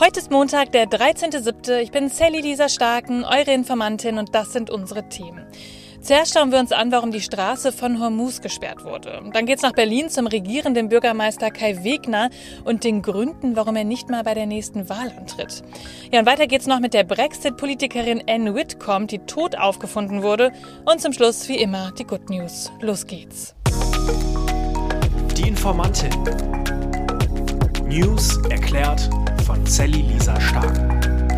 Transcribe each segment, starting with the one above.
Heute ist Montag, der 13.07. Ich bin Sally Lisa Starken, eure Informantin, und das sind unsere Themen. Zuerst schauen wir uns an, warum die Straße von Hormuz gesperrt wurde. Dann geht's nach Berlin zum regierenden Bürgermeister Kai Wegner und den Gründen, warum er nicht mal bei der nächsten Wahl antritt. Ja, und weiter geht's noch mit der Brexit-Politikerin Anne Whitcomb, die tot aufgefunden wurde. Und zum Schluss, wie immer, die Good News. Los geht's. Die Informantin. News erklärt von Sally Lisa Starken.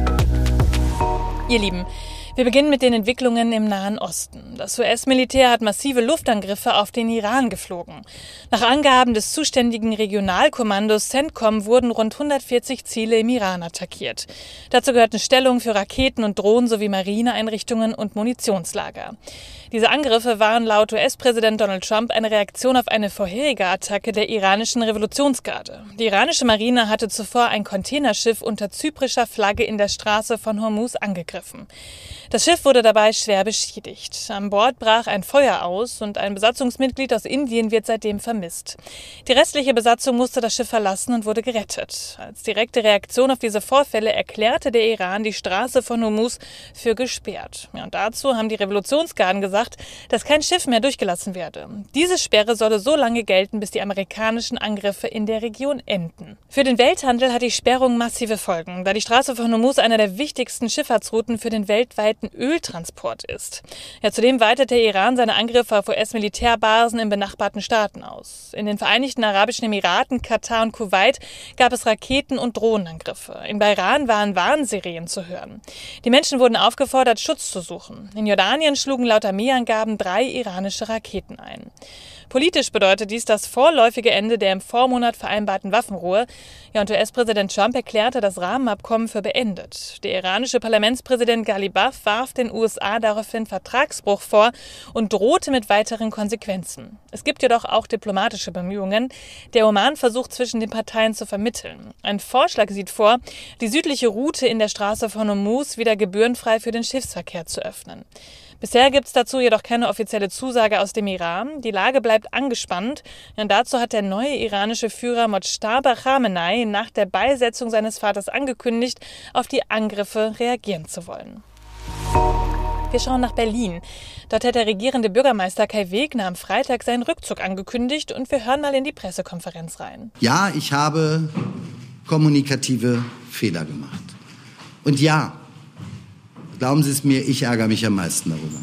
Ihr Lieben, wir beginnen mit den Entwicklungen im Nahen Osten. Das US-Militär hat massive Luftangriffe auf den Iran geflogen. Nach Angaben des zuständigen Regionalkommandos CENTCOM wurden rund 140 Ziele im Iran attackiert. Dazu gehörten Stellungen für Raketen und Drohnen sowie Marineeinrichtungen und Munitionslager. Diese Angriffe waren laut US-Präsident Donald Trump eine Reaktion auf eine vorherige Attacke der iranischen Revolutionsgarde. Die iranische Marine hatte zuvor ein Containerschiff unter zyprischer Flagge in der Straße von Hormuz angegriffen. Das Schiff wurde dabei schwer beschädigt. An Bord brach ein Feuer aus und ein Besatzungsmitglied aus Indien wird seitdem vermisst. Die restliche Besatzung musste das Schiff verlassen und wurde gerettet. Als direkte Reaktion auf diese Vorfälle erklärte der Iran die Straße von Hormuz für gesperrt. Ja, und dazu haben die Revolutionsgarden gesagt, dass kein Schiff mehr durchgelassen werde. Diese Sperre solle so lange gelten, bis die amerikanischen Angriffe in der Region enden. Für den Welthandel hat die Sperrung massive Folgen, da die Straße von Hormuz einer der wichtigsten Schifffahrtsrouten für den weltweiten Öltransport ist. Ja, zudem weitet der Iran seine Angriffe auf US-Militärbasen in benachbarten Staaten aus. In den Vereinigten Arabischen Emiraten, Katar und Kuwait gab es Raketen- und Drohnenangriffe. In Bahrain waren Warnsirenen zu hören. Die Menschen wurden aufgefordert, Schutz zu suchen. In Jordanien schlugen laut Armeeangaben 3 iranische Raketen ein. Politisch bedeutet dies das vorläufige Ende der im Vormonat vereinbarten Waffenruhe. Ja, und US-Präsident Trump erklärte das Rahmenabkommen für beendet. Der iranische Parlamentspräsident Ghalibaf warf den USA daraufhin Vertragsbruch vor und drohte mit weiteren Konsequenzen. Es gibt jedoch auch diplomatische Bemühungen. Der Oman versucht zwischen den Parteien zu vermitteln. Ein Vorschlag sieht vor, die südliche Route in der Straße von Hormuz wieder gebührenfrei für den Schiffsverkehr zu öffnen. Bisher gibt es dazu jedoch keine offizielle Zusage aus dem Iran. Die Lage bleibt angespannt. Und dazu hat der neue iranische Führer Mojtaba Khamenei nach der Beisetzung seines Vaters angekündigt, auf die Angriffe reagieren zu wollen. Wir schauen nach Berlin. Dort hat der regierende Bürgermeister Kai Wegner am Freitag seinen Rückzug angekündigt und wir hören mal in die Pressekonferenz rein. Ja, ich habe kommunikative Fehler gemacht. Und ja, glauben Sie es mir, ich ärgere mich am meisten darüber.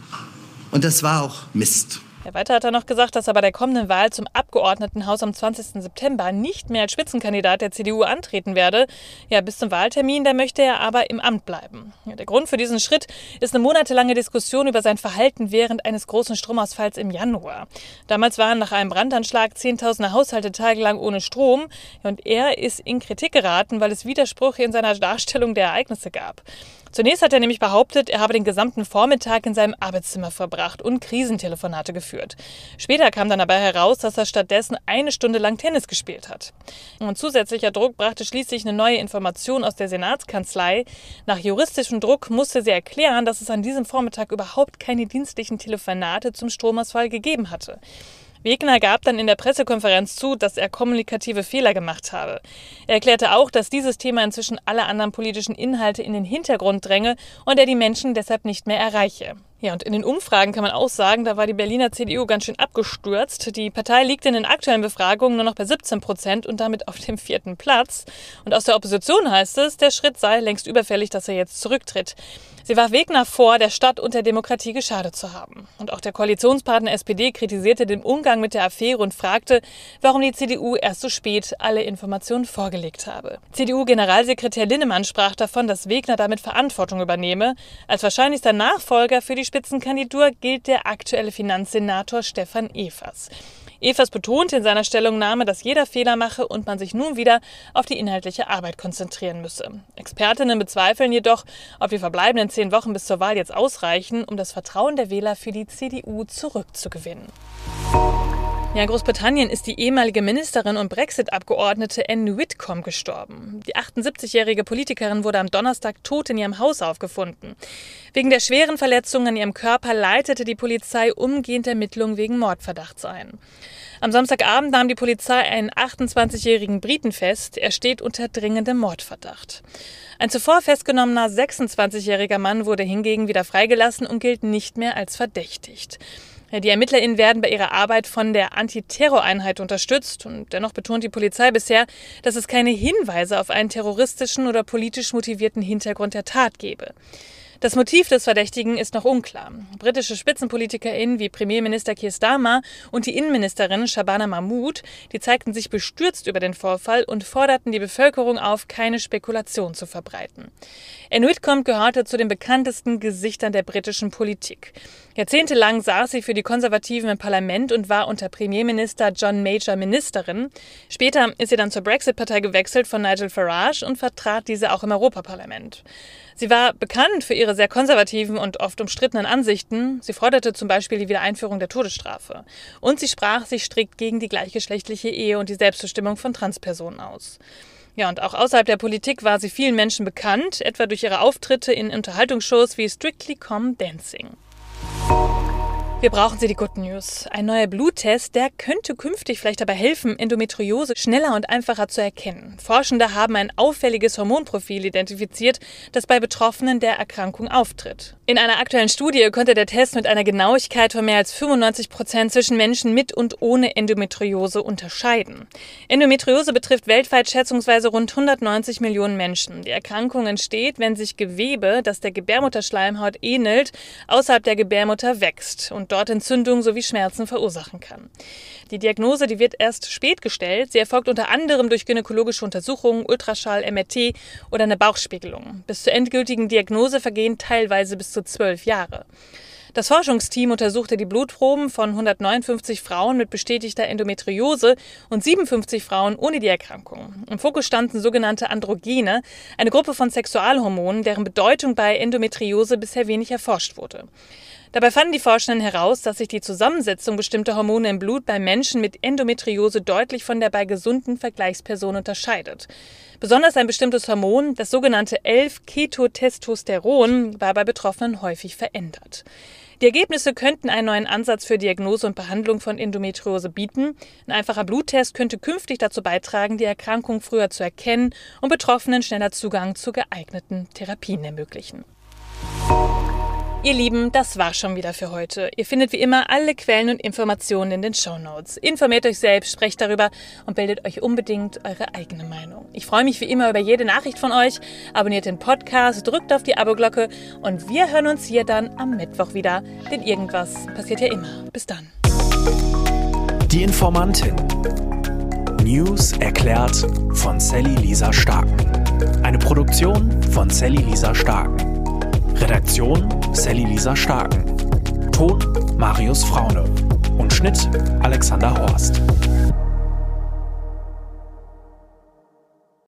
Und das war auch Mist. Ja, weiter hat er noch gesagt, dass er bei der kommenden Wahl zum Abgeordnetenhaus am 20. September nicht mehr als Spitzenkandidat der CDU antreten werde. Ja, bis zum Wahltermin, da möchte er aber im Amt bleiben. Ja, der Grund für diesen Schritt ist eine monatelange Diskussion über sein Verhalten während eines großen Stromausfalls im Januar. Damals waren nach einem Brandanschlag Zehntausende Haushalte tagelang ohne Strom. Und er ist in Kritik geraten, weil es Widersprüche in seiner Darstellung der Ereignisse gab. Zunächst hat er nämlich behauptet, er habe den gesamten Vormittag in seinem Arbeitszimmer verbracht und Krisentelefonate geführt. Später kam dann dabei heraus, dass er stattdessen 1 Stunde lang Tennis gespielt hat. Und zusätzlicher Druck brachte schließlich eine neue Information aus der Senatskanzlei. Nach juristischem Druck musste sie erklären, dass es an diesem Vormittag überhaupt keine dienstlichen Telefonate zum Stromausfall gegeben hatte. Wegner gab dann in der Pressekonferenz zu, dass er kommunikative Fehler gemacht habe. Er erklärte auch, dass dieses Thema inzwischen alle anderen politischen Inhalte in den Hintergrund dränge und er die Menschen deshalb nicht mehr erreiche. Ja, und in den Umfragen kann man auch sagen, da war die Berliner CDU ganz schön abgestürzt. Die Partei liegt in den aktuellen Befragungen nur noch bei 17% und damit auf dem 4. Platz. Und aus der Opposition heißt es, der Schritt sei längst überfällig, dass er jetzt zurücktritt. Sie warf Wegner vor, der Stadt und der Demokratie geschadet zu haben. Und auch der Koalitionspartner SPD kritisierte den Umgang mit der Affäre und fragte, warum die CDU erst so spät alle Informationen vorgelegt habe. CDU-Generalsekretär Linnemann sprach davon, dass Wegner damit Verantwortung übernehme. Als wahrscheinlichster Nachfolger für die Spitzenkandidatur gilt der aktuelle Finanzsenator Stefan Evers. Evers betonte in seiner Stellungnahme, dass jeder Fehler mache und man sich nun wieder auf die inhaltliche Arbeit konzentrieren müsse. Expertinnen bezweifeln jedoch, ob die verbleibenden 10 Wochen bis zur Wahl jetzt ausreichen, um das Vertrauen der Wähler für die CDU zurückzugewinnen. Ja, in Großbritannien ist die ehemalige Ministerin und Brexit-Abgeordnete Anne Whitcomb gestorben. Die 78-jährige Politikerin wurde am Donnerstag tot in ihrem Haus aufgefunden. Wegen der schweren Verletzungen an ihrem Körper leitete die Polizei umgehend Ermittlungen wegen Mordverdachts ein. Am Samstagabend nahm die Polizei einen 28-jährigen Briten fest. Er steht unter dringendem Mordverdacht. Ein zuvor festgenommener 26-jähriger Mann wurde hingegen wieder freigelassen und gilt nicht mehr als verdächtigt. Die ErmittlerInnen werden bei ihrer Arbeit von der Antiterroreinheit unterstützt. Und dennoch betont die Polizei bisher, dass es keine Hinweise auf einen terroristischen oder politisch motivierten Hintergrund der Tat gebe. Das Motiv des Verdächtigen ist noch unklar. Britische SpitzenpolitikerInnen wie Premierminister Keir Starmer und die Innenministerin Shabana Mahmood, die zeigten sich bestürzt über den Vorfall und forderten die Bevölkerung auf, keine Spekulation zu verbreiten. Anne Whitcomb gehörte zu den bekanntesten Gesichtern der britischen Politik. Jahrzehntelang saß sie für die Konservativen im Parlament und war unter Premierminister John Major Ministerin. Später ist sie dann zur Brexit-Partei gewechselt von Nigel Farage und vertrat diese auch im Europaparlament. Sie war bekannt für ihre sehr konservativen und oft umstrittenen Ansichten. Sie forderte zum Beispiel die Wiedereinführung der Todesstrafe. Und sie sprach sich strikt gegen die gleichgeschlechtliche Ehe und die Selbstbestimmung von Transpersonen aus. Ja, und auch außerhalb der Politik war sie vielen Menschen bekannt, etwa durch ihre Auftritte in Unterhaltungsshows wie Strictly Come Dancing. Wir brauchen Sie die Good News. Ein neuer Bluttest, der könnte künftig vielleicht dabei helfen, Endometriose schneller und einfacher zu erkennen. Forschende haben ein auffälliges Hormonprofil identifiziert, das bei Betroffenen der Erkrankung auftritt. In einer aktuellen Studie konnte der Test mit einer Genauigkeit von mehr als 95% zwischen Menschen mit und ohne Endometriose unterscheiden. Endometriose betrifft weltweit schätzungsweise rund 190 Millionen Menschen. Die Erkrankung entsteht, wenn sich Gewebe, das der Gebärmutterschleimhaut ähnelt, außerhalb der Gebärmutter wächst und dort Entzündungen sowie Schmerzen verursachen kann. Die Diagnose, die wird erst spät gestellt. Sie erfolgt unter anderem durch gynäkologische Untersuchungen, Ultraschall, MRT oder eine Bauchspiegelung. Bis zur endgültigen Diagnose vergehen teilweise bis zu 12 Jahre. Das Forschungsteam untersuchte die Blutproben von 159 Frauen mit bestätigter Endometriose und 57 Frauen ohne die Erkrankung. Im Fokus standen sogenannte Androgene, eine Gruppe von Sexualhormonen, deren Bedeutung bei Endometriose bisher wenig erforscht wurde. Dabei fanden die Forschenden heraus, dass sich die Zusammensetzung bestimmter Hormone im Blut bei Menschen mit Endometriose deutlich von der bei gesunden Vergleichspersonen unterscheidet. Besonders ein bestimmtes Hormon, das sogenannte 11-Ketotestosteron, war bei Betroffenen häufig verändert. Die Ergebnisse könnten einen neuen Ansatz für Diagnose und Behandlung von Endometriose bieten. Ein einfacher Bluttest könnte künftig dazu beitragen, die Erkrankung früher zu erkennen und Betroffenen schneller Zugang zu geeigneten Therapien ermöglichen. Ihr Lieben, das war schon wieder für heute. Ihr findet wie immer alle Quellen und Informationen in den Shownotes. Informiert euch selbst, sprecht darüber und bildet euch unbedingt eure eigene Meinung. Ich freue mich wie immer über jede Nachricht von euch. Abonniert den Podcast, drückt auf die Abo-Glocke und wir hören uns hier dann am Mittwoch wieder. Denn irgendwas passiert ja immer. Bis dann. Die Informantin. News erklärt von Sally Lisa Starken. Eine Produktion von Sally Lisa Starken. Redaktion Sally Lisa Starken. Ton Marius Fraune. Und Schnitt Alexander Horst.